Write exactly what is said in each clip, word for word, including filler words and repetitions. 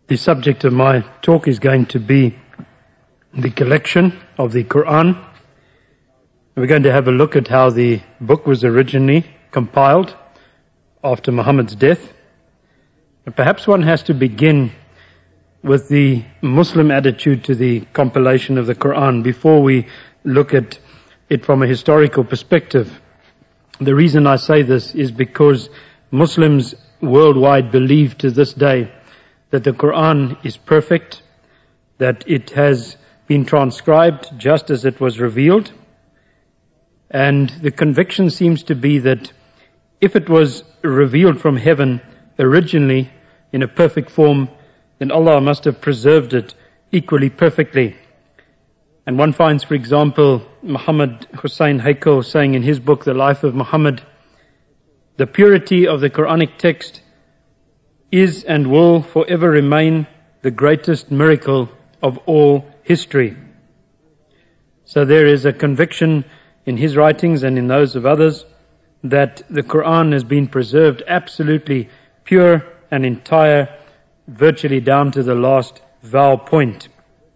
The subject of my talk is going to be the collection of the Quran. We're going to have a look at how the book was originally compiled after Muhammad's death. And perhaps one has to begin with the Muslim attitude to the compilation of the Quran before we look at it from a historical perspective. The reason I say this is because Muslims worldwide believe to this day that the Quran is perfect, that it has been transcribed just as it was revealed, and the conviction seems to be that if it was revealed from heaven originally in a perfect form, then Allah must have preserved it equally perfectly. And one finds, for example, Muhammad Hussain Haykal saying in his book, The Life of Muhammad, the purity of the Quranic text is and will forever remain the greatest miracle of all history. So there is a conviction in his writings and in those of others that the Quran has been preserved absolutely pure and entire, virtually down to the last vowel point.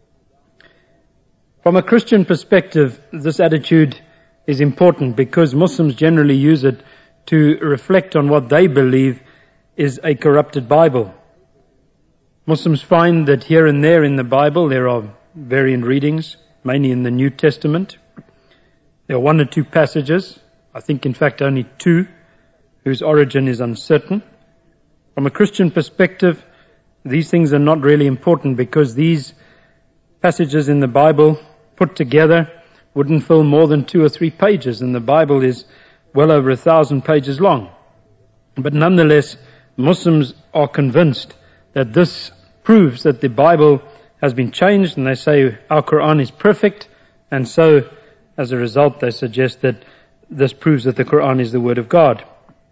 From a Christian perspective, this attitude is important because Muslims generally use it to reflect on what they believe is a corrupted Bible. Muslims find that here and there in the Bible there are variant readings, mainly in the New Testament. There are one or two passages, I think in fact only two, whose origin is uncertain. From a Christian perspective, these things are not really important because these passages in the Bible put together wouldn't fill more than two or three pages, and the Bible is well over a thousand pages long. But nonetheless, Muslims are convinced that this proves that the Bible has been changed, and they say our Quran is perfect, and so as a result they suggest that this proves that the Quran is the Word of God.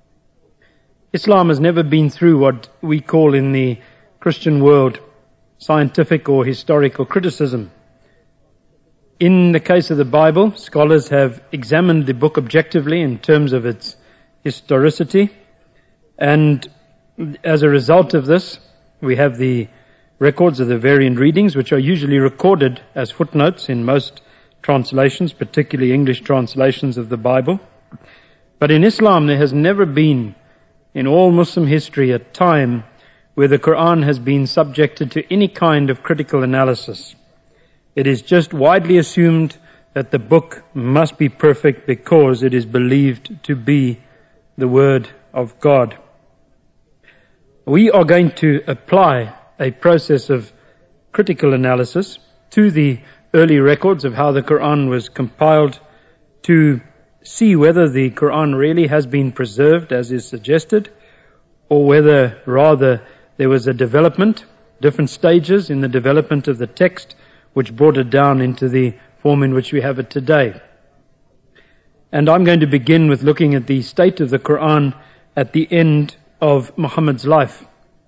Islam has never been through what we call in the Christian world scientific or historical criticism. In the case of the Bible, scholars have examined the book objectively in terms of its historicity, and as a result of this, we have the records of the variant readings, which are usually recorded as footnotes in most translations, particularly English translations of the Bible. But in Islam, there has never been, in all Muslim history, a time where the Quran has been subjected to any kind of critical analysis. It is just widely assumed that the book must be perfect because it is believed to be the Word of God. We are going to apply a process of critical analysis to the early records of how the Quran was compiled to see whether the Quran really has been preserved as is suggested, or whether rather there was a development, different stages in the development of the text which brought it down into the form in which we have it today. And I'm going to begin with looking at the state of the Quran at the end of Muhammad's life.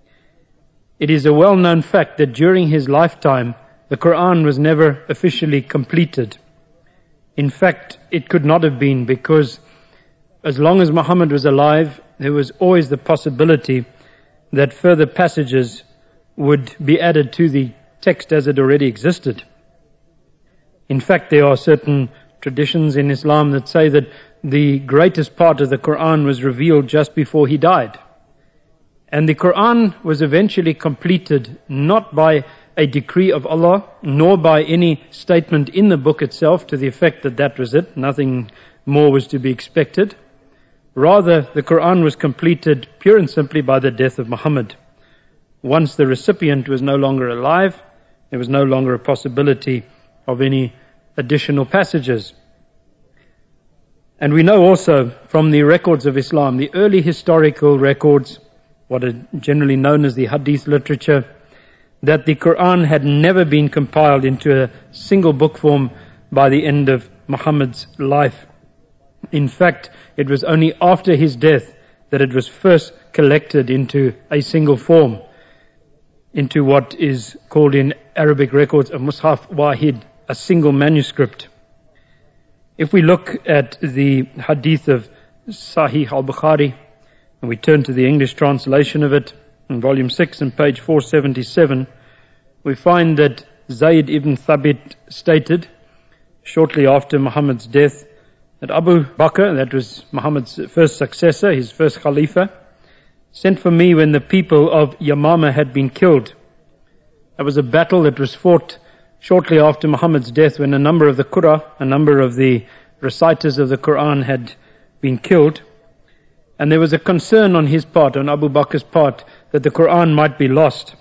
It is a well-known fact that during his lifetime, the Quran was never officially completed. In fact, it could not have been, because as long as Muhammad was alive, there was always the possibility that further passages would be added to the text as it already existed. In fact, there are certain traditions in Islam that say that the greatest part of the Quran was revealed just before he died. And the Quran was eventually completed not by a decree of Allah, nor by any statement in the book itself to the effect that that was it, nothing more was to be expected. Rather, the Quran was completed pure and simply by the death of Muhammad. Once the recipient was no longer alive, there was no longer a possibility of any additional passages. And we know also from the records of Islam, the early historical records, what are generally known as the Hadith literature, that the Quran had never been compiled into a single book form by the end of Muhammad's life. In fact, it was only after his death that it was first collected into a single form, into what is called in Arabic records a Mushaf Wahid, a single manuscript. If we look at the Hadith of Sahih al-Bukhari, and we turn to the English translation of it, in volume six and page four seventy-seven, we find that Zayd ibn Thabit stated, shortly after Muhammad's death, that Abu Bakr, that was Muhammad's first successor, his first Khalifa, sent for me when the people of Yamama had been killed. There was a battle that was fought shortly after Muhammad's death when a number of the Qurra, a number of the reciters of the Quran had been killed. And there was a concern on his part, on Abu Bakr's part, that the Quran might be lost.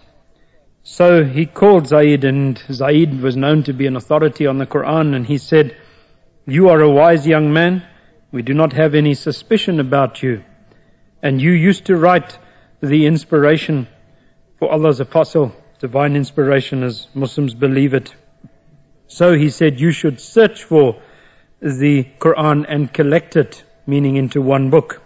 So he called Zayd, and Zayd was known to be an authority on the Quran, and he said, "You are a wise young man. We do not have any suspicion about you. And you used to write the inspiration for Allah's apostle, divine inspiration as Muslims believe it. So he said, you should search for the Quran and collect it, meaning into one book."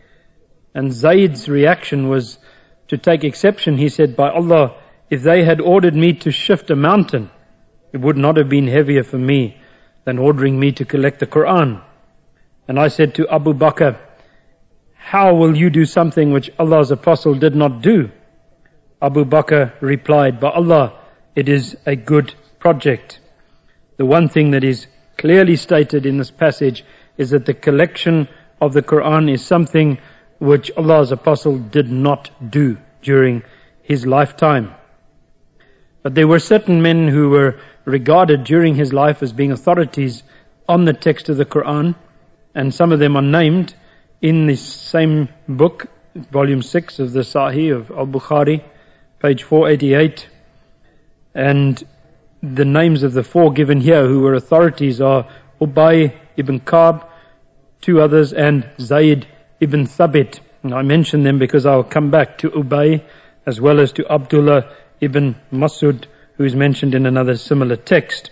And Zayd's reaction was to take exception. He said, "By Allah, if they had ordered me to shift a mountain, it would not have been heavier for me than ordering me to collect the Quran." And I said to Abu Bakr, "How will you do something which Allah's apostle did not do?" Abu Bakr replied, "By Allah, it is a good project." The one thing that is clearly stated in this passage is that the collection of the Quran is something which Allah's apostle did not do during his lifetime. But there were certain men who were regarded during his life as being authorities on the text of the Quran, and some of them are named in this same book, volume six of the Sahih of Al-Bukhari, page four eighty-eight. And the names of the four given here who were authorities are Ubay ibn Ka'b, two others, and Zayd ibn Thabit. And I mention them because I'll come back to Ubay as well as to Abdullah ibn Masud, who is mentioned in another similar text.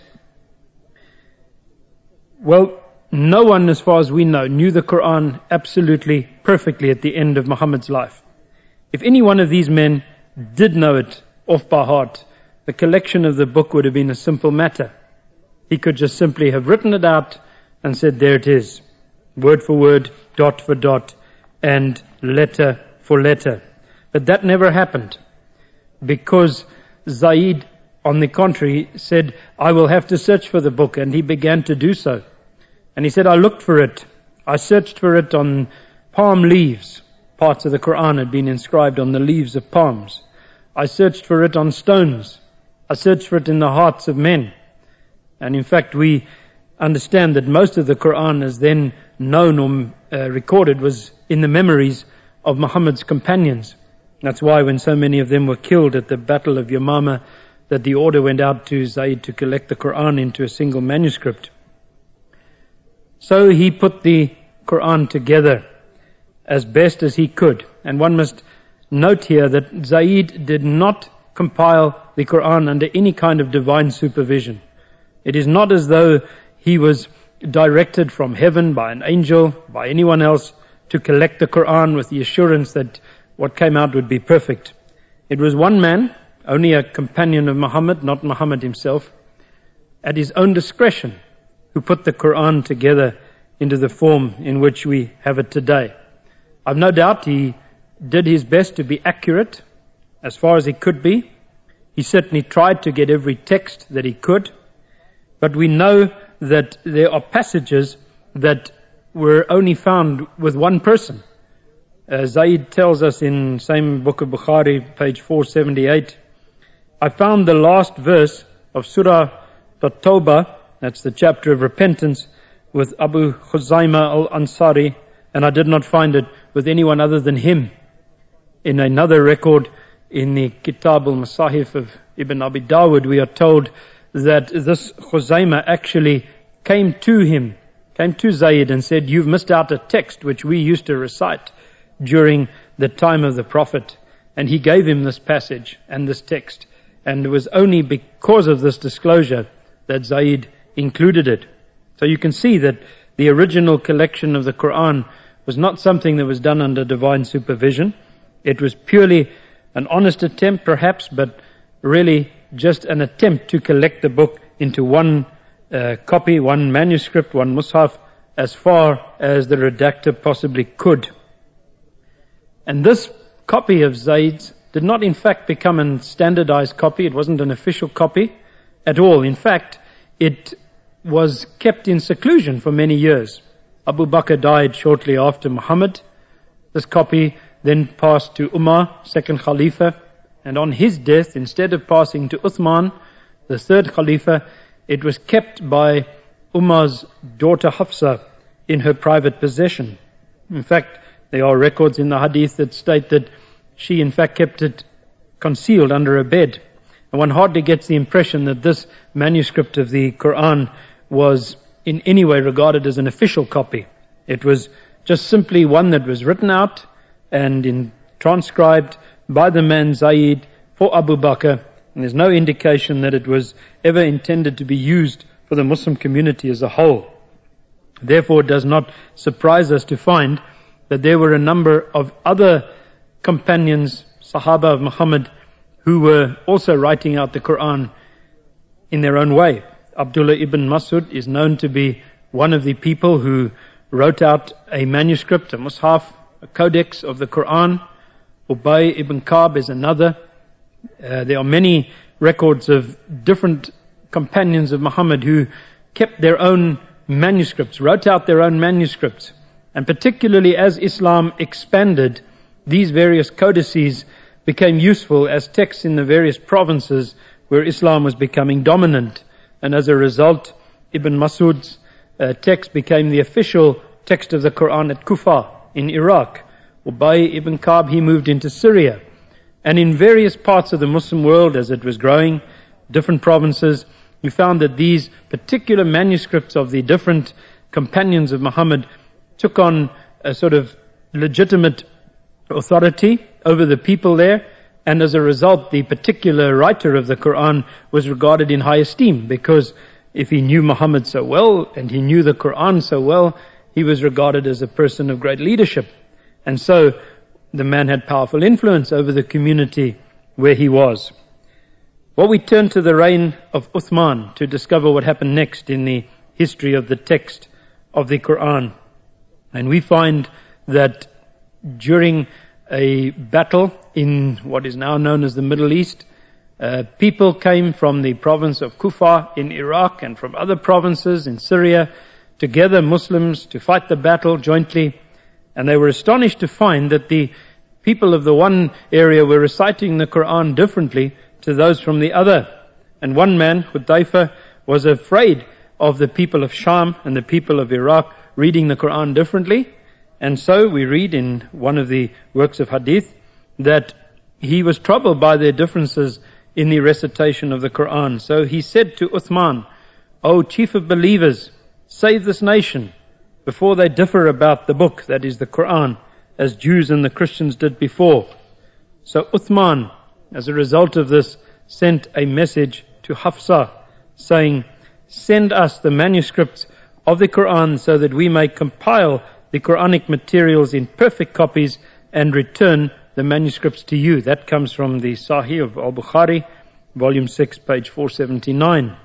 Well, no one, as far as we know, knew the Quran absolutely perfectly at the end of Muhammad's life. If any one of these men did know it off by heart, the collection of the book would have been a simple matter. He could just simply have written it out and said, there it is, word for word, dot for dot, and letter for letter. But that never happened, because Zayd, on the contrary, said, I will have to search for the book, and he began to do so. And he said, I looked for it. I searched for it on palm leaves. Parts of the Quran had been inscribed on the leaves of palms. I searched for it on stones. I searched for it in the hearts of men. And in fact, we understand that most of the Quran, as then known or uh, recorded, was in the memories of Muhammad's companions. That's why when so many of them were killed at the Battle of Yamama, that the order went out to Zayd to collect the Quran into a single manuscript. So he put the Quran together as best as he could. And one must note here that Zayd did not compile the Quran under any kind of divine supervision. It is not as though he was directed from heaven by an angel, by anyone else, to collect the Quran with the assurance that what came out would be perfect. It was one man, only a companion of Muhammad, not Muhammad himself, at his own discretion, who put the Quran together into the form in which we have it today. I've no doubt he did his best to be accurate as far as he could be. He certainly tried to get every text that he could. But we know that there are passages that were only found with one person. Uh, Zayd tells us in same book of Bukhari, page four seventy-eight, I found the last verse of Surah At-Tawbah, that's the chapter of repentance, with Abu Khuzaima al-Ansari, and I did not find it with anyone other than him. In another record, in the Kitab al-Masahif of Ibn Abi Dawud, we are told that this Khuzaima actually came to him, came to Zayd and said, you've missed out a text which we used to recite during the time of the Prophet. And he gave him this passage and this text. And it was only because of this disclosure that Zayd included it. So you can see that the original collection of the Quran was not something that was done under divine supervision. It was purely an honest attempt perhaps, but really just an attempt to collect the book into one uh, copy, one manuscript, one mushaf, as far as the redactor possibly could. And this copy of Zayd's did not in fact become a standardized copy. It wasn't an official copy at all. In fact, it was kept in seclusion for many years. Abu Bakr died shortly after Muhammad. This copy then passed to Umar, second Khalifa, and on his death, instead of passing to Uthman, the third Khalifa, it was kept by Umar's daughter Hafsa in her private possession. In fact, there are records in the hadith that state that she in fact kept it concealed under a bed. And one hardly gets the impression that this manuscript of the Quran was in any way regarded as an official copy. It was just simply one that was written out and in, transcribed by the man Zayd for Abu Bakr. And there's no indication that it was ever intended to be used for the Muslim community as a whole. Therefore, it does not surprise us to find that there were a number of other companions, Sahaba of Muhammad, who were also writing out the Quran in their own way. Abdullah ibn Mas'ud is known to be one of the people who wrote out a manuscript, a mushaf, a codex of the Quran. Ubay ibn Ka'b is another. Uh, there are many records of different companions of Muhammad who kept their own manuscripts, wrote out their own manuscripts. And particularly as Islam expanded, these various codices became useful as texts in the various provinces where Islam was becoming dominant. And as a result, Ibn Mas'ud's uh, text became the official text of the Quran at Kufa in Iraq. Ubay ibn Ka'b, he moved into Syria. And in various parts of the Muslim world, as it was growing, different provinces, you found that these particular manuscripts of the different companions of Muhammad took on a sort of legitimate authority over the people there. And as a result, the particular writer of the Quran was regarded in high esteem, because if he knew Muhammad so well and he knew the Quran so well, he was regarded as a person of great leadership. And so the man had powerful influence over the community where he was. Well, we turn to the reign of Uthman to discover what happened next in the history of the text of the Quran. And we find that during a battle in what is now known as the Middle East, uh, people came from the province of Kufa in Iraq and from other provinces in Syria, together Muslims to fight the battle jointly. And they were astonished to find that the people of the one area were reciting the Quran differently to those from the other. And one man, Hudayfa, was afraid of the people of Sham and the people of Iraq reading the Quran differently. And so we read in one of the works of hadith that he was troubled by their differences in the recitation of the Quran. So he said to Uthman, "O chief of believers, save this nation before they differ about the book, that is the Quran, as Jews and the Christians did before." So Uthman, as a result of this, sent a message to Hafsa saying, "Send us the manuscript of the Quran so that we may compile the Quranic materials in perfect copies and return the manuscripts to you." That comes from the Sahih of Al-Bukhari, volume six, page four seventy-nine.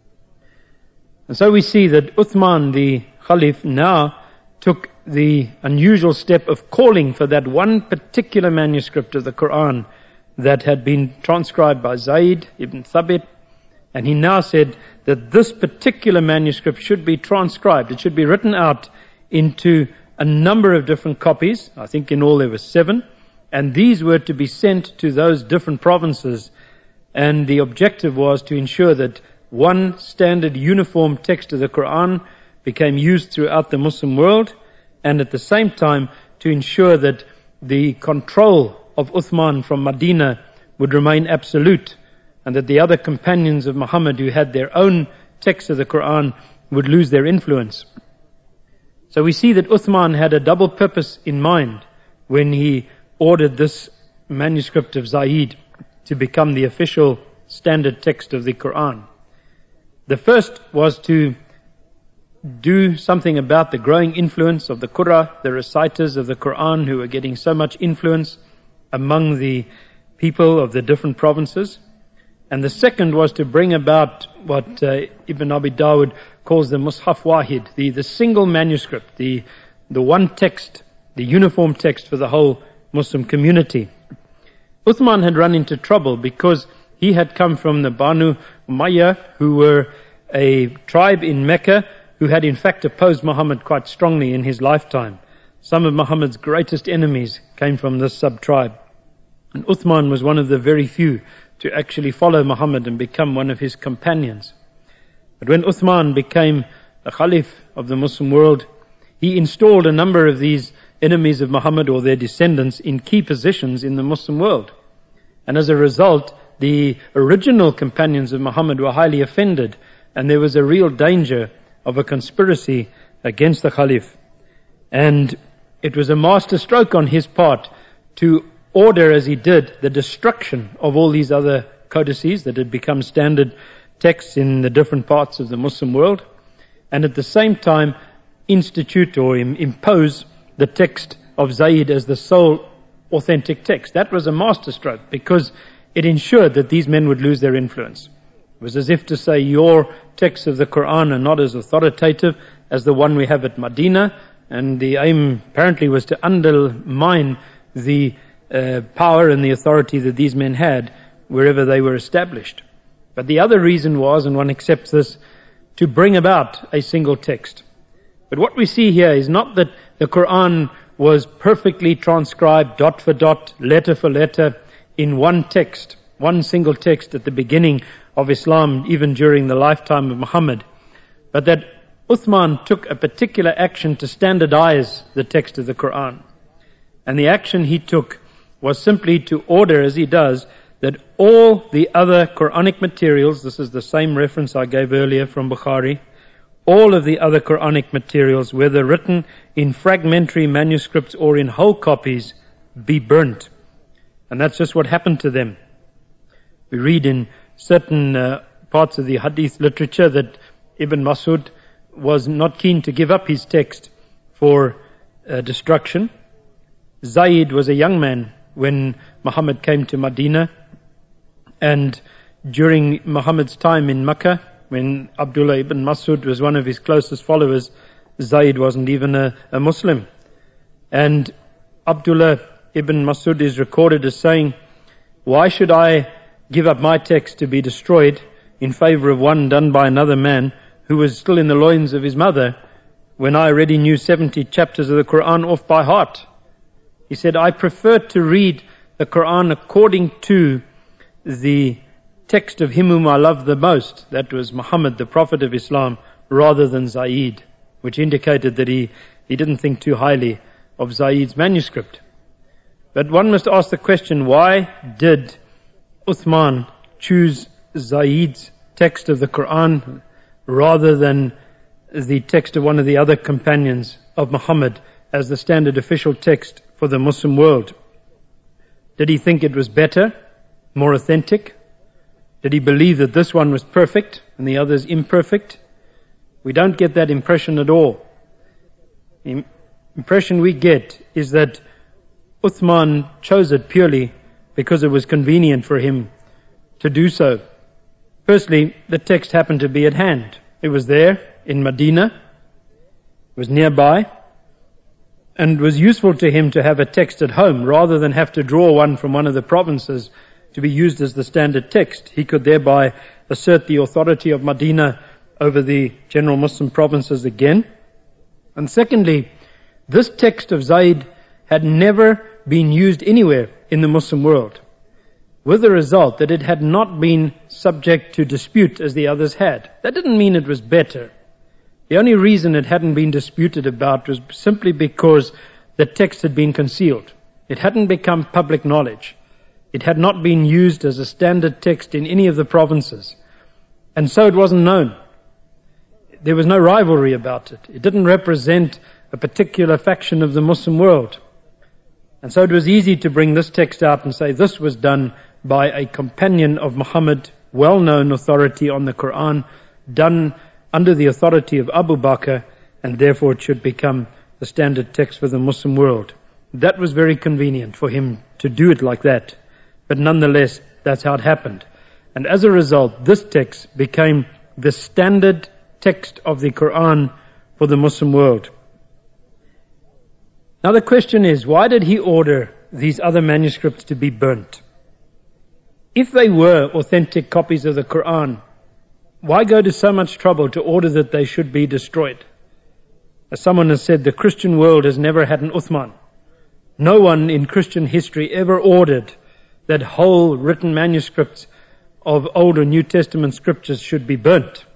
And so we see that Uthman, the Khalif, now took the unusual step of calling for that one particular manuscript of the Quran that had been transcribed by Zayd ibn Thabit. And he now said that this particular manuscript should be transcribed. It should be written out into a number of different copies. I think in all there were seven. And these were to be sent to those different provinces. And the objective was to ensure that one standard uniform text of the Quran became used throughout the Muslim world, and at the same time to ensure that the control of Uthman from Medina would remain absolute, and that the other companions of Muhammad who had their own text of the Quran would lose their influence. So we see that Uthman had a double purpose in mind when he ordered this manuscript of Zayd to become the official standard text of the Quran. The first was to do something about the growing influence of the Qurra, the reciters of the Quran, who were getting so much influence among the people of the different provinces. And the second was to bring about what uh, Ibn Abi Dawud calls the Mushaf Wahid, the, the single manuscript, the, the one text, the uniform text for the whole Muslim community. Uthman had run into trouble because he had come from the Banu Umayyah, who were a tribe in Mecca who had in fact opposed Muhammad quite strongly in his lifetime. Some of Muhammad's greatest enemies came from this sub-tribe. And Uthman was one of the very few to actually follow Muhammad and become one of his companions. But when Uthman became the Caliph of the Muslim world, he installed a number of these enemies of Muhammad or their descendants in key positions in the Muslim world. And as a result, the original companions of Muhammad were highly offended, and there was a real danger of a conspiracy against the Caliph. And it was a master stroke on his part to order, as he did, the destruction of all these other codices that had become standard texts in the different parts of the Muslim world, and at the same time institute or im- impose the text of Zayd as the sole authentic text. That was a masterstroke because it ensured that these men would lose their influence. It was as if to say, your texts of the Quran are not as authoritative as the one we have at Medina, and the aim apparently was to undermine the uh, power and the authority that these men had wherever they were established. But the other reason was, and one accepts this, to bring about a single text. But what we see here is not that the Quran was perfectly transcribed, dot for dot, letter for letter, in one text, one single text at the beginning of Islam, even during the lifetime of Muhammad. But that Uthman took a particular action to standardize the text of the Quran. And the action he took was simply to order, as he does, that all the other Quranic materials, this is the same reference I gave earlier from Bukhari, all of the other Quranic materials, whether written in fragmentary manuscripts or in whole copies, be burnt. And that's just what happened to them. We read in certain uh, parts of the hadith literature that Ibn Masud was not keen to give up his text for uh, destruction. Zayd was a young man when Muhammad came to Medina, and during Muhammad's time in Mecca, when Abdullah ibn Masud was one of his closest followers, Zayd wasn't even a, a Muslim. And Abdullah ibn Masud is recorded as saying, why should I give up my text to be destroyed in favor of one done by another man who was still in the loins of his mother, when I already knew seventy chapters of the Quran off by heart? He said, I prefer to read the Quran according to the text of him whom I love the most, that was Muhammad, the Prophet of Islam, rather than Zayd, which indicated that he, he didn't think too highly of Zayd's manuscript. But one must ask the question, why did Uthman choose Zayd's text of the Quran rather than the text of one of the other companions of Muhammad as the standard official text for the Muslim world? Did he think it was better, more authentic? Did he believe that this one was perfect and the others imperfect? We don't get that impression at all. The impression we get is that Uthman chose it purely because it was convenient for him to do so. Firstly, the text happened to be at hand. It was there in Medina. It was nearby. And it was useful to him to have a text at home rather than have to draw one from one of the provinces to be used as the standard text. He could thereby assert the authority of Medina over the general Muslim provinces again. And secondly, this text of Zayd had never been used anywhere in the Muslim world, with the result that it had not been subject to dispute as the others had. That didn't mean it was better. The only reason it hadn't been disputed about was simply because the text had been concealed. It hadn't become public knowledge. It had not been used as a standard text in any of the provinces. And so it wasn't known. There was no rivalry about it. It didn't represent a particular faction of the Muslim world. And so it was easy to bring this text out and say this was done by a companion of Muhammad, well-known authority on the Quran, done under the authority of Abu Bakr, and therefore it should become the standard text for the Muslim world. That was very convenient for him to do it like that. But nonetheless, that's how it happened. And as a result, this text became the standard text of the Quran for the Muslim world. Now the question is, why did he order these other manuscripts to be burnt? If they were authentic copies of the Quran, why go to so much trouble to order that they should be destroyed? As someone has said, the Christian world has never had an Uthman. No one in Christian history ever ordered that whole written manuscripts of Old or New Testament scriptures should be burnt.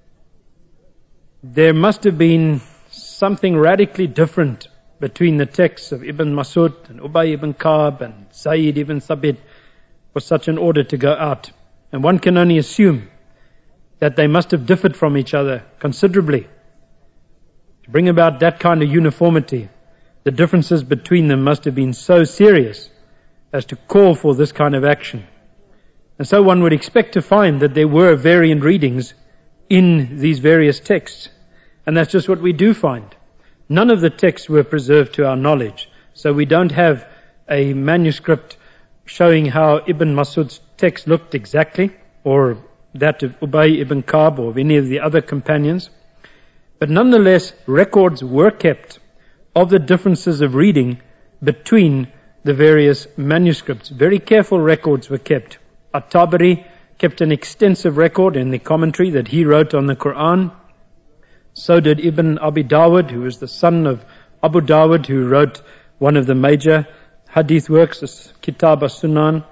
There must have been something radically different between the texts of Ibn Masud and Ubay ibn Ka'b and Zayd ibn Thabit for such an order to go out. And one can only assume that they must have differed from each other considerably. To bring about that kind of uniformity, the differences between them must have been so serious as to call for this kind of action. And so one would expect to find that there were variant readings in these various texts. And that's just what we do find. None of the texts were preserved to our knowledge. So we don't have a manuscript showing how Ibn Masud's text looked exactly, or that of Ubay ibn Ka'b or of any of the other companions. But nonetheless, records were kept of the differences of reading between the various manuscripts. Very careful records were kept. At-Tabari kept an extensive record in the commentary that he wrote on the Quran. So did Ibn Abi Dawud, who was the son of Abu Dawud, who wrote one of the major hadith works, Kitab as-Sunan.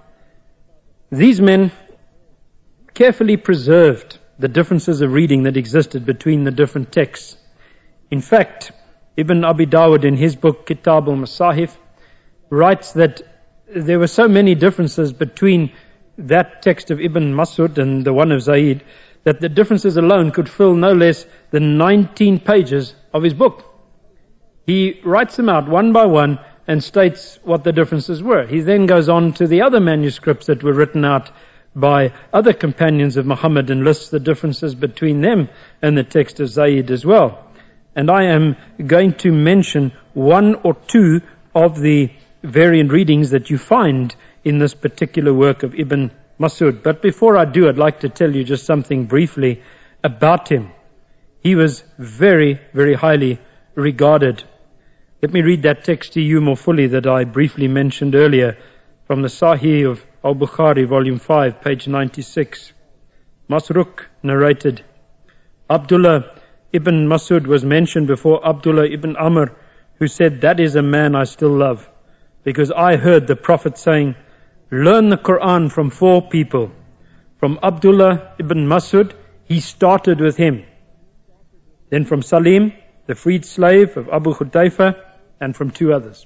These men carefully preserved the differences of reading that existed between the different texts. In fact, Ibn Abi Dawud in his book Kitab al-Masahif writes that there were so many differences between that text of Ibn Masud and the one of Zayd that the differences alone could fill no less than nineteen pages of his book. He writes them out one by one and states what the differences were. He then goes on to the other manuscripts that were written out by other companions of Muhammad and lists the differences between them and the text of Zayd as well. And I am going to mention one or two of the variant readings that you find in this particular work of Ibn Masud. But before I do, I'd like to tell you just something briefly about him. He was very, very highly regarded. Let me read that text to you more fully that I briefly mentioned earlier from the Sahih of Al-Bukhari, volume five, page ninety-six. Masruq narrated, Abdullah ibn Masud was mentioned before Abdullah ibn Amr, who said, that is a man I still love, because I heard the Prophet saying, learn the Quran from four people. From Abdullah ibn Masud, he started with him. Then from Salim, the freed slave of Abu Hudayfa, and from two others.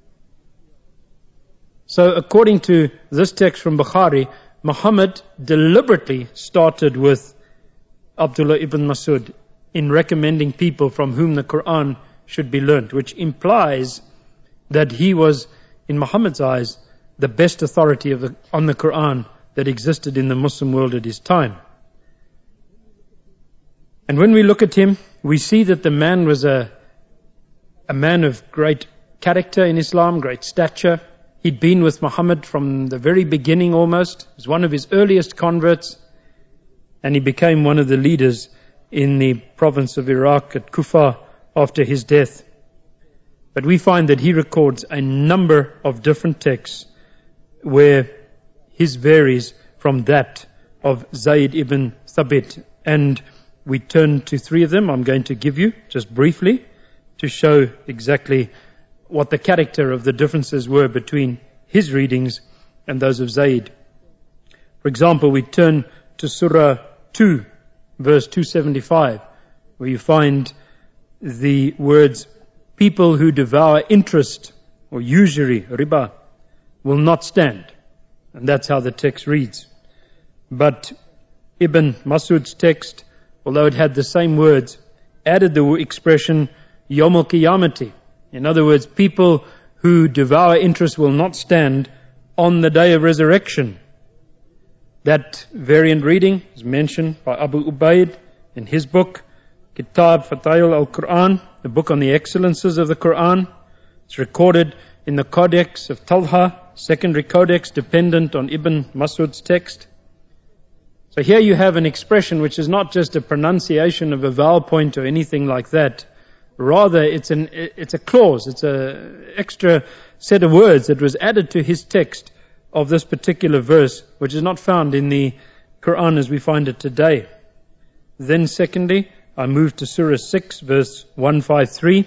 So according to this text from Bukhari, Muhammad deliberately started with Abdullah ibn Masud in recommending people from whom the Quran should be learnt, which implies that he was, in Muhammad's eyes, the best authority of the, on the Quran that existed in the Muslim world at his time. And when we look at him, we see that the man was a, a man of great character in Islam, great stature. He'd been with Muhammad from the very beginning almost. He was one of his earliest converts. And he became one of the leaders in the province of Iraq at Kufa after his death. But we find that he records a number of different texts where his varies from that of Zayd ibn Thabit. And we turn to three of them I'm going to give you just briefly to show exactly what the character of the differences were between his readings and those of Zayd. For example, we turn to Surah two, verse two seventy-five, where you find the words, people who devour interest or usury, riba, will not stand. And that's how the text reads. But Ibn Masud's text, although it had the same words, added the expression Yawm al-Qiyamati. In other words, people who devour interest will not stand on the day of resurrection. That variant reading is mentioned by Abu Ubaid in his book, Kitab Fatayul al-Quran, the book on the excellences of the Quran. It's recorded in the Codex of Talha, secondary codex dependent on Ibn Masud's text. So here you have an expression which is not just a pronunciation of a vowel point or anything like that. Rather, it's an it's a clause, it's an extra set of words that was added to his text of this particular verse, which is not found in the Quran as we find it today. Then secondly, I move to Surah six, verse one fifty-three,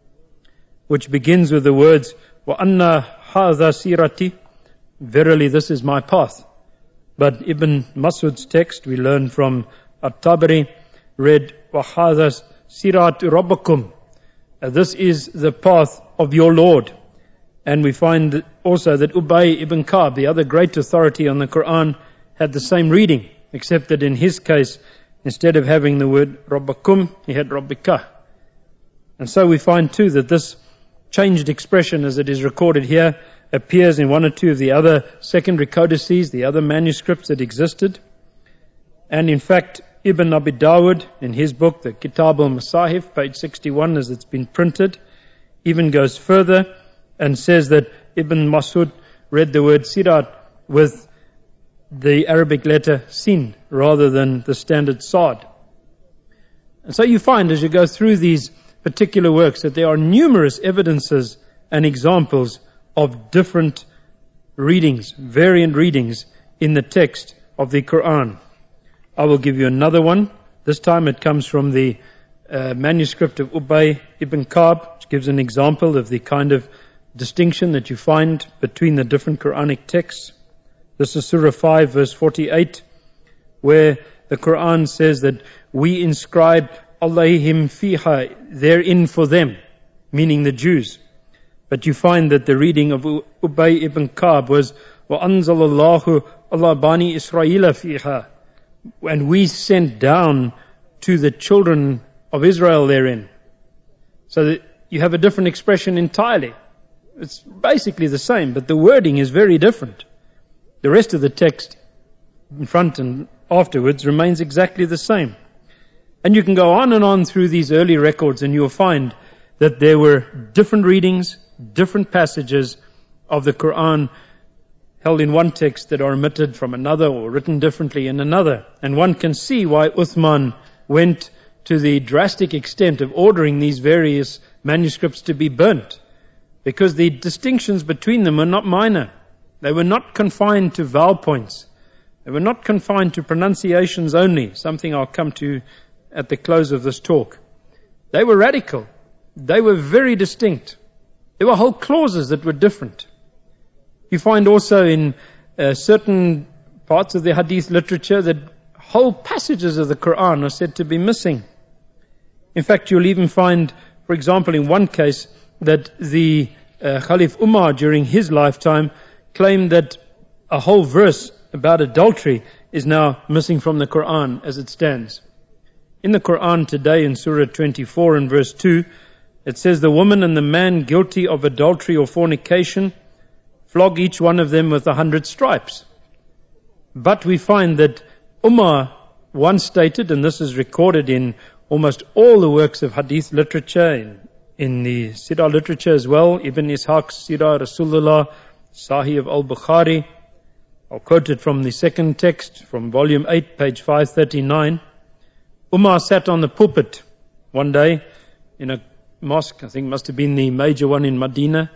which begins with the words, وَأَنَّ هَذَا سِيرَتِي, verily this is my path. But Ibn Mas'ud's text, we learn from At-Tabari, read, وَهَذَا سِيرَاتُ رَبَّكُمْ, this is the path of your Lord. And we find also that Ubay ibn Ka'b, the other great authority on the Quran, had the same reading, except that in his case, instead of having the word Rabbakum, he had Rabbika. And so we find too that this changed expression, as it is recorded here, appears in one or two of the other secondary codices, the other manuscripts that existed. And in fact, Ibn Abi Dawud, in his book, the Kitab al-Masahif, page sixty-one, as it's been printed, even goes further and says that Ibn Mas'ud read the word Sirat with the Arabic letter Sin rather than the standard Sad. And so you find as you go through these particular works that there are numerous evidences and examples of different readings, variant readings in the text of the Quran. I will give you another one. This time it comes from the uh, manuscript of Ubay ibn Ka'b, which gives an example of the kind of distinction that you find between the different Quranic texts. This is Surah five, verse forty-eight, where the Quran says that we inscribe Allahim fiha, therein for them, meaning the Jews. But you find that the reading of Ubay ibn Ka'b was وَأَنزَلَ اللَّهُ عَلَى بَنِي إِسْرَائِيلَ فِيهَا, and we sent down to the children of Israel therein. So that you have a different expression entirely. It's basically the same, but the wording is very different. The rest of the text, in front and afterwards, remains exactly the same. And you can go on and on through these early records and you'll find that there were different readings, different passages of the Quran held in one text that are omitted from another or written differently in another. And one can see why Uthman went to the drastic extent of ordering these various manuscripts to be burnt. Because the distinctions between them were not minor. They were not confined to vowel points. They were not confined to pronunciations only, something I'll come to at the close of this talk. They were radical. They were very distinct. There were whole clauses that were different. You find also in uh, certain parts of the hadith literature that whole passages of the Quran are said to be missing. In fact, you'll even find, for example, in one case, that the uh, Khalif Umar during his lifetime claimed that a whole verse about adultery is now missing from the Quran as it stands. In the Quran today in Surah twenty-four and verse two, it says, the woman and the man guilty of adultery or fornication, flog each one of them with a hundred stripes. But we find that Umar once stated, and this is recorded in almost all the works of hadith literature, in, in the Sirah literature as well, Ibn Ishaq's Sirah Rasulullah, Sahih of Al-Bukhari. I'll quote it from the second text, from volume eight, page five thirty-nine. Umar sat on the pulpit one day in a mosque, I think must have been the major one in Medina,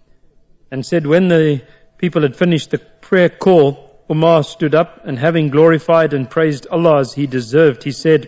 and said when the people had finished the prayer call, Umar stood up and having glorified and praised Allah as he deserved, he said,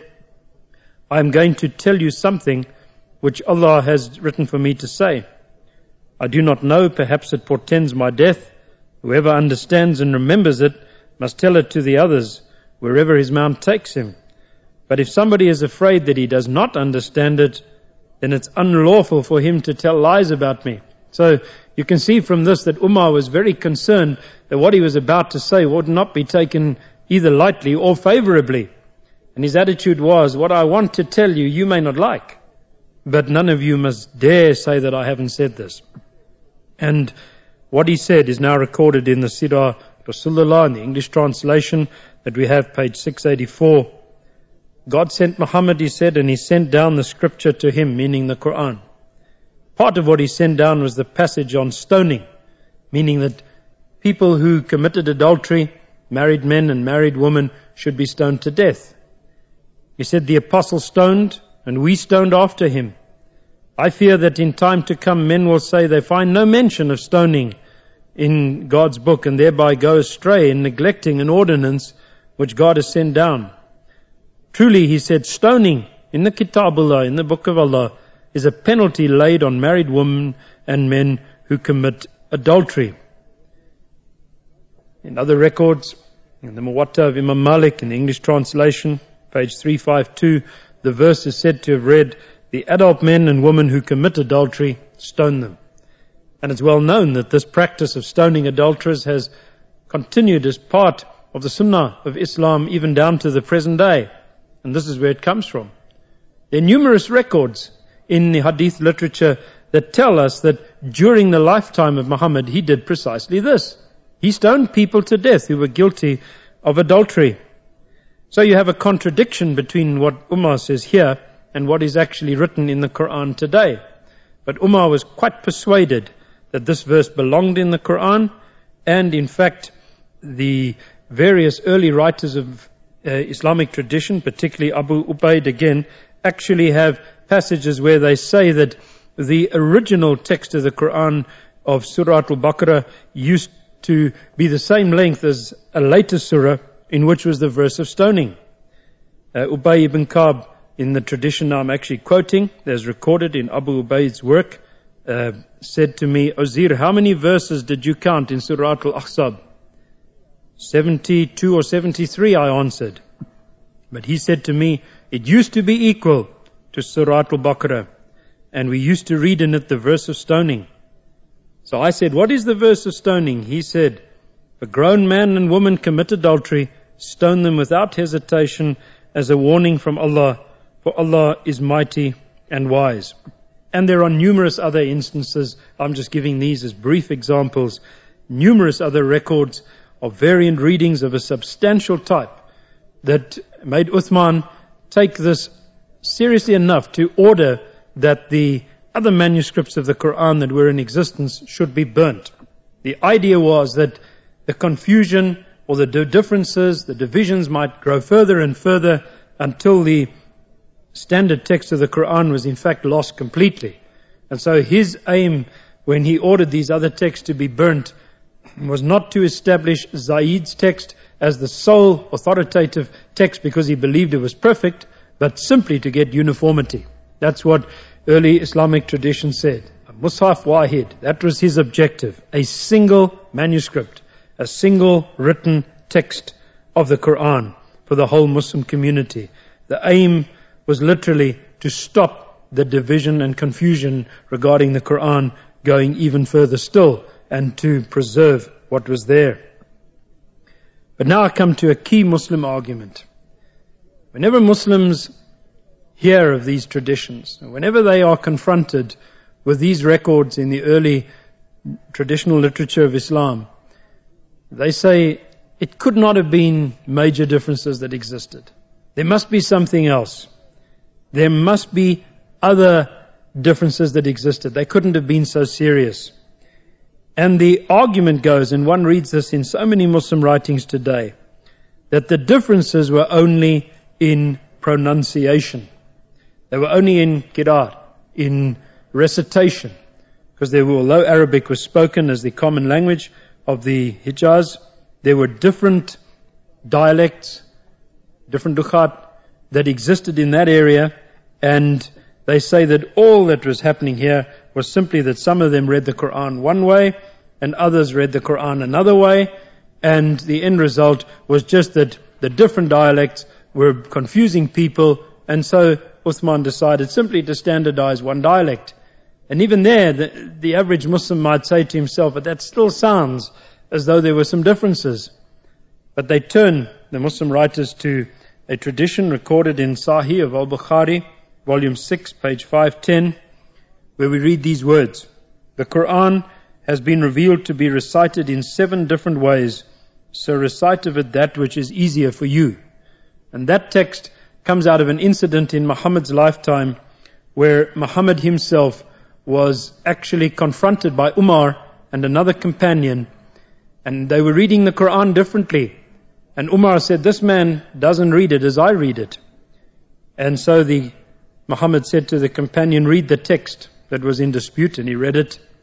I am going to tell you something which Allah has written for me to say. I do not know, perhaps it portends my death. Whoever understands and remembers it must tell it to the others, wherever his mount takes him. But if somebody is afraid that he does not understand it, then it's unlawful for him to tell lies about me. So you can see from this that Umar was very concerned that what he was about to say would not be taken either lightly or favorably. And his attitude was, what I want to tell you, you may not like, but none of you must dare say that I haven't said this. And what he said is now recorded in the Sirah Rasulullah, in the English translation that we have, page six eighty-four. God sent Muhammad, he said, and he sent down the scripture to him, meaning the Quran. Part of what he sent down was the passage on stoning, meaning that people who committed adultery, married men and married women, should be stoned to death. He said the apostle stoned, and we stoned after him. I fear that in time to come men will say they find no mention of stoning in God's book and thereby go astray in neglecting an ordinance which God has sent down. Truly, he said, stoning in the Kitabullah, in the book of Allah, is a penalty laid on married women and men who commit adultery. In other records, in the Muwatta of Imam Malik, in the English translation, page three fifty-two, the verse is said to have read, the adult men and women who commit adultery, stone them. And it's well known that this practice of stoning adulterers has continued as part of the Sunnah of Islam even down to the present day. And this is where it comes from. There are numerous records in the Hadith literature that tell us that during the lifetime of Muhammad, he did precisely this. He stoned people to death who were guilty of adultery. So you have a contradiction between what Umar says here and what is actually written in the Quran today. But Umar was quite persuaded that this verse belonged in the Quran, and in fact, the various early writers of uh, Islamic tradition, particularly Abu Ubaid again, actually have passages where they say that the original text of the Quran of Surah Al-Baqarah used to be the same length as a later surah in which was the verse of stoning. Uh, Ubay ibn Ka'b, in the tradition I'm actually quoting, there's recorded in Abu Ubaid's work, uh, said to me, Ozir, how many verses did you count in Surah Al-Ahzab? seventy-two or seventy-three, I answered. But he said to me, it used to be equal to Surah Al-Baqarah, and we used to read in it the verse of stoning. So I said, what is the verse of stoning? He said, if a grown man and woman commit adultery, stone them without hesitation as a warning from Allah, for Allah is mighty and wise. And there are numerous other instances. I'm just giving these as brief examples. Numerous other records of variant readings of a substantial type that made Uthman take this seriously enough to order that the other manuscripts of the Quran that were in existence should be burnt. The idea was that the confusion or the differences, the divisions might grow further and further until the standard text of the Quran was in fact lost completely. And so his aim when he ordered these other texts to be burnt was not to establish Zayd's text as the sole authoritative text because he believed it was perfect, but simply to get uniformity. That's what early Islamic tradition said. A Mus'haf Wahid, that was his objective. A single manuscript, a single written text of the Quran for the whole Muslim community. The aim was literally to stop the division and confusion regarding the Quran going even further still, and to preserve what was there. But now I come to a key Muslim argument. Whenever Muslims hear of these traditions, whenever they are confronted with these records in the early traditional literature of Islam, they say it could not have been major differences that existed. There must be something else. There must be other differences that existed. They couldn't have been so serious. And the argument goes, and one reads this in so many Muslim writings today, that the differences were only in pronunciation. They were only in qira'at, in recitation. Because there were, although Arabic was spoken as the common language of the Hijaz, there were different dialects, different lughat that existed in that area, and they say that all that was happening here was simply that some of them read the Quran one way and others read the Quran another way, and the end result was just that the different dialects were confusing people, and so Uthman decided simply to standardize one dialect. And even there, the, the average Muslim might say to himself, but that still sounds as though there were some differences. But they turn, the Muslim writers, to a tradition recorded in Sahih of Al-Bukhari, volume six, page five ten, where we read these words. The Quran has been revealed to be recited in seven different ways, so recite of it that which is easier for you. And that text comes out of an incident in Muhammad's lifetime where Muhammad himself was actually confronted by Umar and another companion, and they were reading the Quran differently. And Umar said, this man doesn't read it as I read it. And so the Muhammad said to the companion, read the text that was in dispute, and he read it.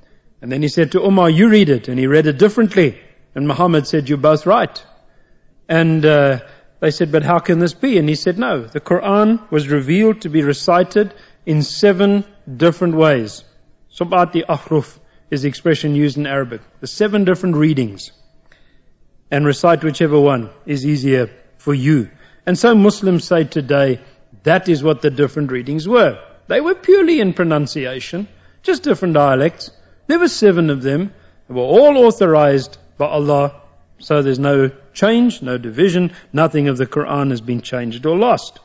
And then he said to Umar, you read it. And he read it differently. And Muhammad said, you're both right. And uh, they said, but how can this be? And he said, no, the Quran was revealed to be recited in seven different ways. Sab'ati ahruf is the expression used in Arabic. The seven different readings. And recite whichever one is easier for you. And so Muslims say today, that is what the different readings were. They were purely in pronunciation, just different dialects. There were seven of them. They were all authorized by Allah. So there's no change, no division. Nothing of the Quran has been changed or lost.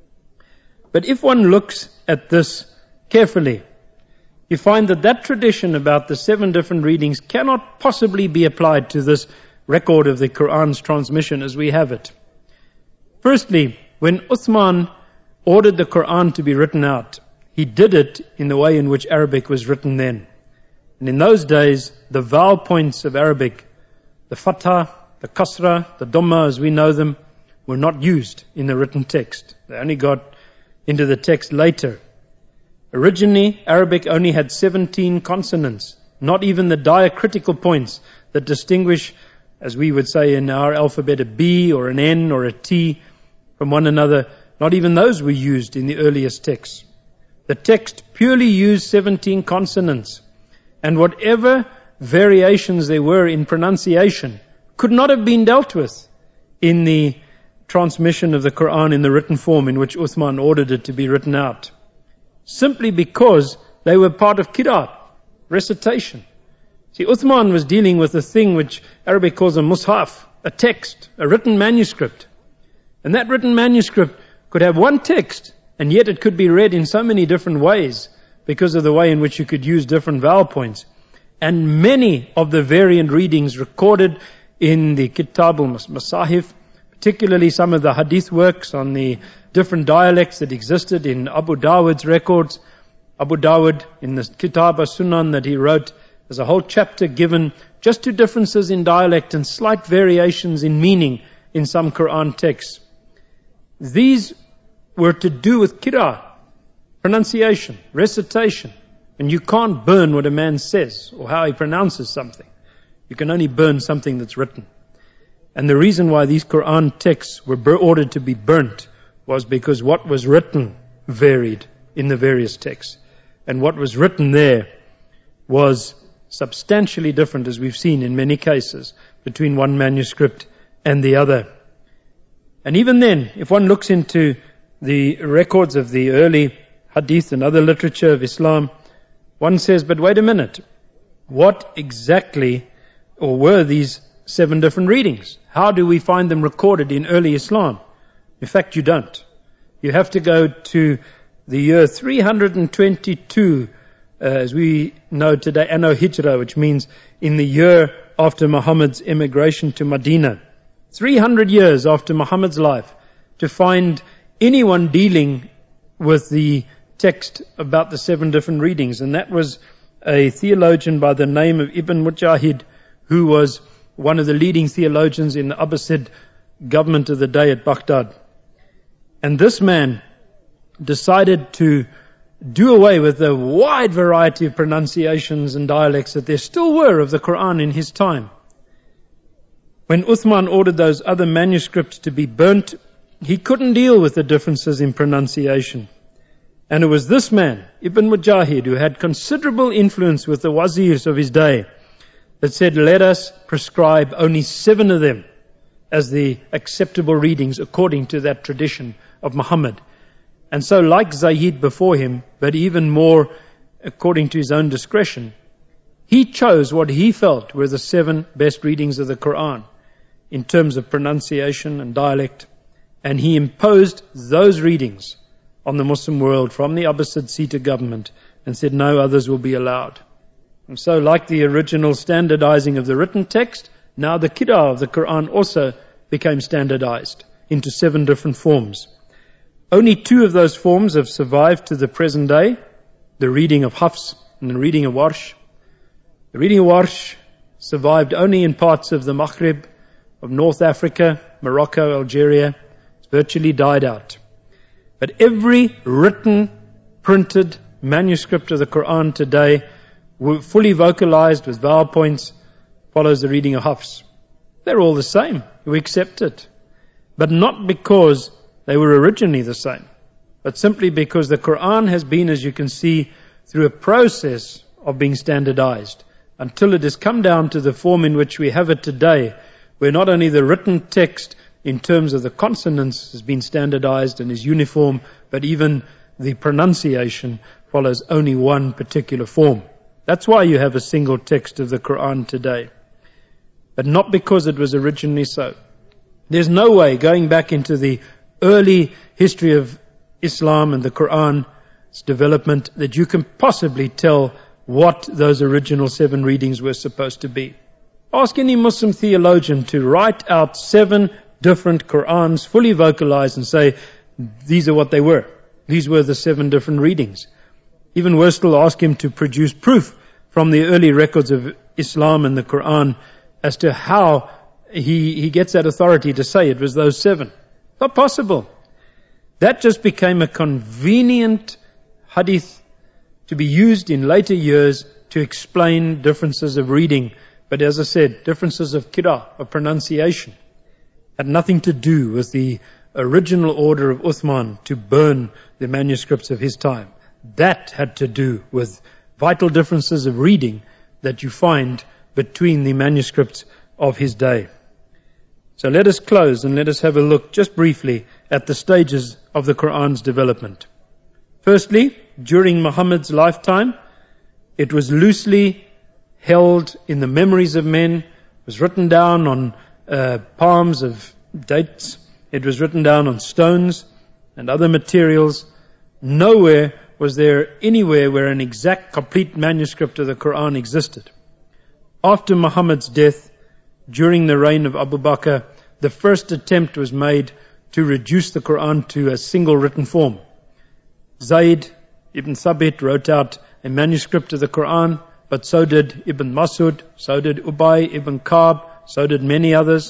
But if one looks at this carefully, you find that that tradition about the seven different readings cannot possibly be applied to this record of the Quran's transmission as we have it. Firstly, when Uthman ordered the Quran to be written out, he did it in the way in which Arabic was written then. And in those days, the vowel points of Arabic, the fatha, the kasra, the dhamma as we know them, were not used in the written text. They only got into the text later. Originally, Arabic only had seventeen consonants, not even the diacritical points that distinguish, as we would say in our alphabet, a B or an N or a T from one another. Not even those were used in the earliest texts. The text purely used seventeen consonants. And whatever variations there were in pronunciation could not have been dealt with in the transmission of the Quran in the written form in which Uthman ordered it to be written out. Simply because they were part of qiraat, recitation. See, Uthman was dealing with a thing which Arabic calls a mushaf, a text, a written manuscript. And that written manuscript could have one text, and yet it could be read in so many different ways because of the way in which you could use different vowel points. And many of the variant readings recorded in the Kitab al-Masahif, particularly some of the hadith works on the different dialects that existed in Abu Dawood's records. Abu Dawood, in the Kitab al-Sunan that he wrote, there's a whole chapter given just to differences in dialect and slight variations in meaning in some Quran texts. These were to do with qira'ah, pronunciation, recitation. And you can't burn what a man says or how he pronounces something. You can only burn something that's written. And the reason why these Quran texts were ordered to be burnt was because what was written varied in the various texts. And what was written there was substantially different, as we've seen in many cases, between one manuscript and the other. And even then, if one looks into the records of the early hadith and other literature of Islam, one says, but wait a minute, what exactly or were these seven different readings? How do we find them recorded in early Islam? In fact, you don't. You have to go to the year three hundred twenty-two, uh, as we know today, Anno Hijra, which means in the year after Muhammad's immigration to Medina. three hundred years after Muhammad's life, to find anyone dealing with the text about the seven different readings. And that was a theologian by the name of Ibn Mujahid, who was one of the leading theologians in the Abbasid government of the day at Baghdad. And this man decided to do away with the wide variety of pronunciations and dialects that there still were of the Quran in his time. When Uthman ordered those other manuscripts to be burnt, he couldn't deal with the differences in pronunciation. And it was this man, Ibn Mujahid, who had considerable influence with the wazirs of his day, that said, let us prescribe only seven of them as the acceptable readings according to that tradition of Muhammad. And so, like Zayd before him, but even more according to his own discretion, he chose what he felt were the seven best readings of the Quran in terms of pronunciation and dialect. And he imposed those readings on the Muslim world from the Abbasid seat of government and said no others will be allowed. And so, like the original standardizing of the written text, now the qira'ah of the Quran also became standardized into seven different forms. Only two of those forms have survived to the present day, the reading of Hafs and the reading of Warsh. The reading of Warsh survived only in parts of the Maghrib, of North Africa, Morocco, Algeria. It's virtually died out. But every written, printed manuscript of the Quran today fully vocalized with vowel points, follows the reading of Hafs. They're all the same. We accept it. But not because they were originally the same, but simply because the Quran has been, as you can see, through a process of being standardized until it has come down to the form in which we have it today, where not only the written text in terms of the consonants has been standardized and is uniform, but even the pronunciation follows only one particular form. That's why you have a single text of the Quran today. But not because it was originally so. There's no way, going back into the early history of Islam and the Quran's development, that you can possibly tell what those original seven readings were supposed to be. Ask any Muslim theologian to write out seven different Qurans, fully vocalized, and say, these are what they were. These were the seven different readings. Even worse still, ask him to produce proof from the early records of Islam and the Quran as to how he, he gets that authority to say it was those seven. Not possible. That just became a convenient hadith to be used in later years to explain differences of reading. But as I said, differences of qira, of pronunciation, had nothing to do with the original order of Uthman to burn the manuscripts of his time. That had to do with vital differences of reading that you find between the manuscripts of his day. So let us close and let us have a look just briefly at the stages of the Quran's development. Firstly, during Muhammad's lifetime, it was loosely held in the memories of men. It was written down on uh, palms of dates. It was written down on stones and other materials. Nowhere was there anywhere where an exact, complete manuscript of the Quran existed. After Muhammad's death, during the reign of Abu Bakr, the first attempt was made to reduce the Quran to a single written form. Zayd ibn Thabit wrote out a manuscript of the Quran, but so did Ibn Masud, so did Ubay ibn Ka'b, so did many others.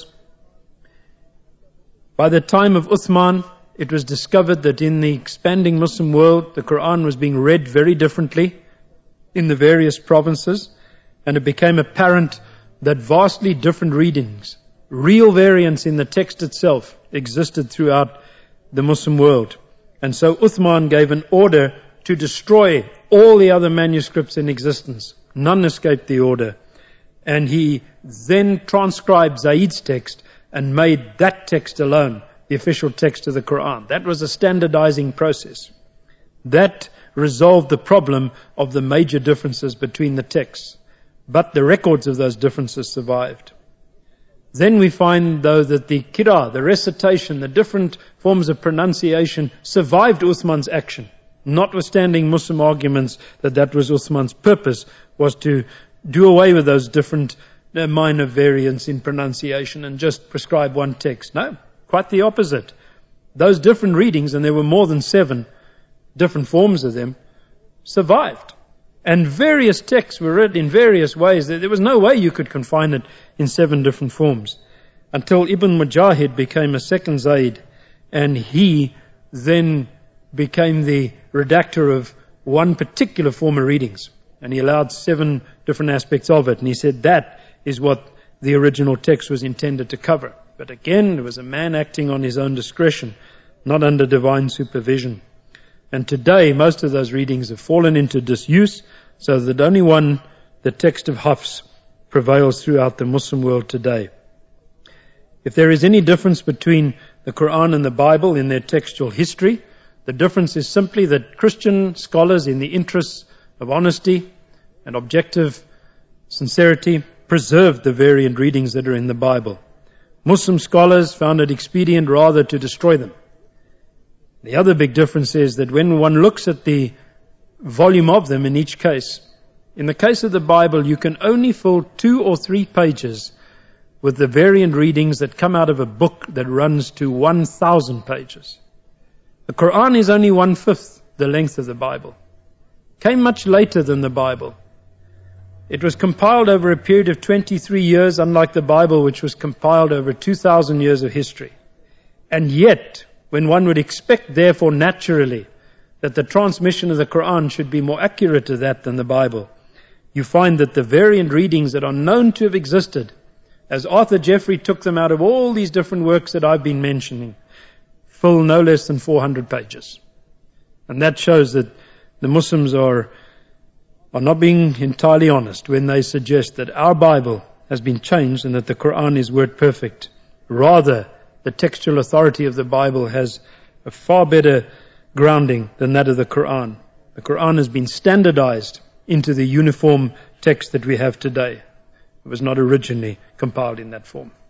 By the time of Uthman, it was discovered that in the expanding Muslim world, the Quran was being read very differently in the various provinces, and it became apparent that vastly different readings, real variance in the text itself, existed throughout the Muslim world. And so Uthman gave an order to destroy all the other manuscripts in existence. None escaped the order. And he then transcribed Zayd's text and made that text alone the official text of the Quran. That was a standardizing process. That resolved the problem of the major differences between the texts. But the records of those differences survived. Then we find, though, that the qira, the recitation, the different forms of pronunciation survived Uthman's action, notwithstanding Muslim arguments that that was Uthman's purpose, was to do away with those different uh, minor variants in pronunciation and just prescribe one text. No, quite the opposite. Those different readings, and there were more than seven different forms of them, survived. And various texts were read in various ways. There was no way you could confine it in seven different forms. Until Ibn Mujahid became a second Zayd, and he then became the redactor of one particular form of readings. And he allowed seven different aspects of it. And he said that is what the original text was intended to cover. But again, it was a man acting on his own discretion, not under divine supervision. And today, most of those readings have fallen into disuse, so that only one, the text of Hafs, prevails throughout the Muslim world today. If there is any difference between the Quran and the Bible in their textual history, the difference is simply that Christian scholars, in the interests of honesty and objective sincerity, preserved the variant readings that are in the Bible. Muslim scholars found it expedient rather to destroy them. The other big difference is that when one looks at the volume of them in each case, in the case of the Bible, you can only fill two or three pages with the variant readings that come out of a book that runs to one thousand pages. The Quran is only one-fifth the length of the Bible. Came much later than the Bible. It was compiled over a period of twenty-three years, unlike the Bible, which was compiled over two thousand years of history. And yet, when one would expect, therefore, naturally, that the transmission of the Quran should be more accurate to that than the Bible, you find that the variant readings that are known to have existed, as Arthur Jeffrey took them out of all these different works that I've been mentioning, fill no less than four hundred pages. And that shows that the Muslims are, are not being entirely honest when they suggest that our Bible has been changed and that the Quran is word perfect. Rather, the textual authority of the Bible has a far better grounding than that of the Quran. The Quran has been standardized into the uniform text that we have today. It was not originally compiled in that form.